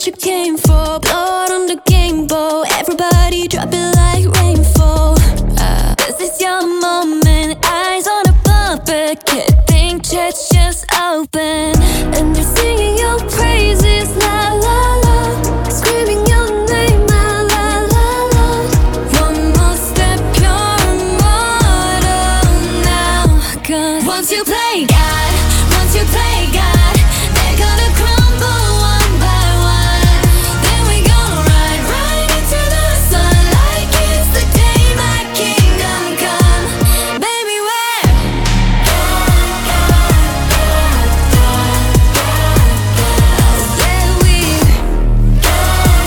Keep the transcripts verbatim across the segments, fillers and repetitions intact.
what you came for. Blood on the game bowl, everybody drop it like rainfall. uh, This is your moment, eyes on a puppet. Kid think chest just open, and they're singing your praises, la la la, screaming your name, la la la la. One more step, you're immortal now. Cause once you play God, once you play God, they're gonna crumble one by one. Then we gonna ride right into the sun, like it's the day my kingdom come. Baby, we're God, God, God, God, God. Yeah, we God,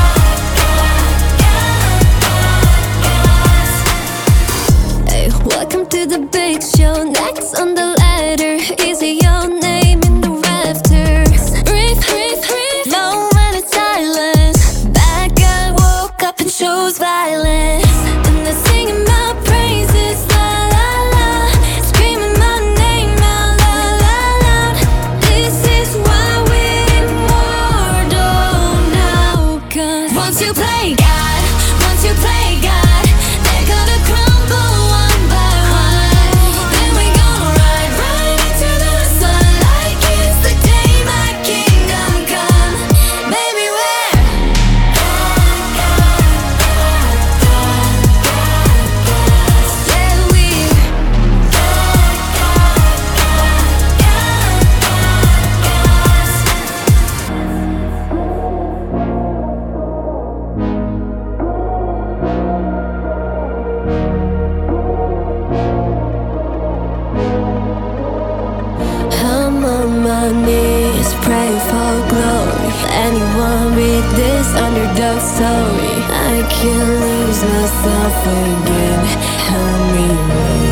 God, God, God, God. Hey, welcome to the big show. Next on the ladder is your name in the rafters. Breathe, breathe, breathe. No minute silence. Bad guy woke up and chose violence, and they're singing my praises, la la la, screaming my name out, la la la. This is why we're immortal now. Cause once you play God, once you play God, they're gonna crumble one by one. Then we gonna ride right into the sun, like it's the day my kingdom come. Baby, we're God, God, God, God, God, God. Yeah, we God, God, I'm on my knees, praying for glory. Anyone read this underdog story? I can't lose myself again. Help me.